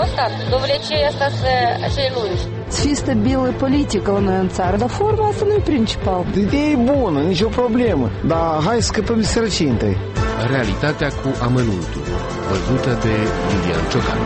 stat. Dovlecei asta să acele lungi. Să fie stabilă politică la noi în țară, dar forma asta nu e principal. Ideea e bună, nicio problemă, dar hai să scăpăm de sărăcie întâi. Realitatea cu amănuntul, văzută de Iulian Ciocanu.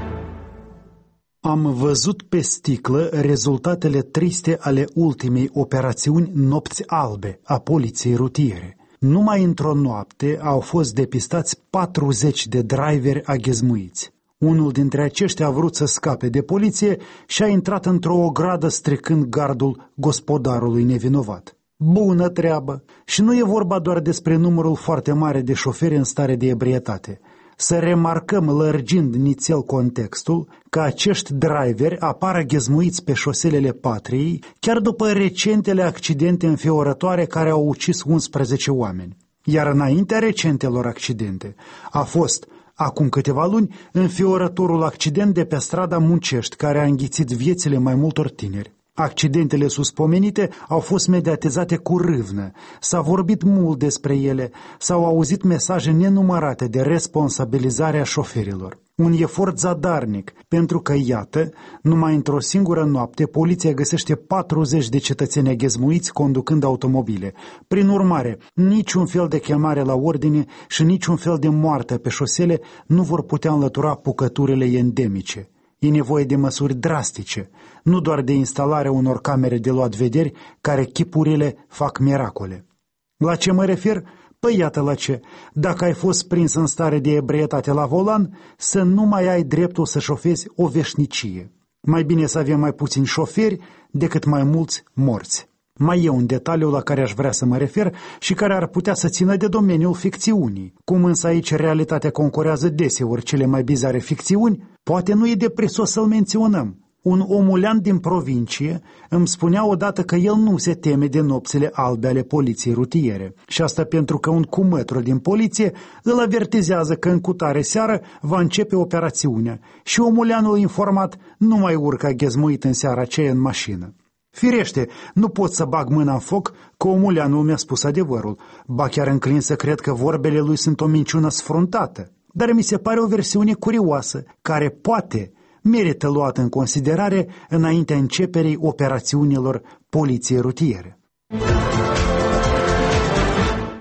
Am văzut pe sticlă rezultatele triste ale ultimei operațiuni Nopți Albe a poliției rutiere. Numai într-o noapte au fost depistați 40 de driveri aghezmuiți. Unul dintre aceștia a vrut să scape de poliție și a intrat într-o ogradă stricând gardul gospodarului nevinovat. Bună treabă! Și nu e vorba doar despre numărul foarte mare de șoferi în stare de ebrietate. Să remarcăm, lărgind nițel contextul, că acești driveri apar aghezmuiți pe șoselele patriei chiar după recentele accidente înfiorătoare care au ucis 11 oameni. Iar înaintea recentelor accidente a fost, acum câteva luni, înfiorătorul accident de pe strada Muncești, care a înghițit viețile mai multor tineri. Accidentele suspomenite au fost mediatizate cu râvnă, s-a vorbit mult despre ele, s-au auzit mesaje nenumărate de responsabilizare a șoferilor. Un efort zadarnic, pentru că, iată, numai într-o singură noapte, poliția găsește 40 de cetățeni aghezmuiți conducând automobile. Prin urmare, niciun fel de chemare la ordine și niciun fel de moarte pe șosele nu vor putea înlătura pucăturile endemice. E nevoie de măsuri drastice, nu doar de instalarea unor camere de luat vederi care chipurile fac miracole. La ce mă refer? Păi iată la ce. Dacă ai fost prins în stare de ebrietate la volan, să nu mai ai dreptul să șofezi o veșnicie. Mai bine să avem mai puțini șoferi decât mai mulți morți. Mai e un detaliu la care aș vrea să mă refer și care ar putea să țină de domeniul ficțiunii. Cum însă aici realitatea concurează deseori cele mai bizare ficțiuni, poate nu e de prisos să-l menționăm. Un omulean din provincie îmi spunea odată că el nu se teme de nopțile albe ale poliției rutiere. Și asta pentru că un cumătru din poliție îl avertizează că în cutare seară va începe operațiunea și omuleanul informat nu mai urcă aghezmuit în seara aceea în mașină. Firește, nu pot să bag mâna în foc că omuleanul mi-a spus adevărul, ba chiar înclin să cred că vorbele lui sunt o minciună sfruntată, dar mi se pare o versiune curioasă, care poate merită luată în considerare înaintea începerii operațiunilor poliției rutiere.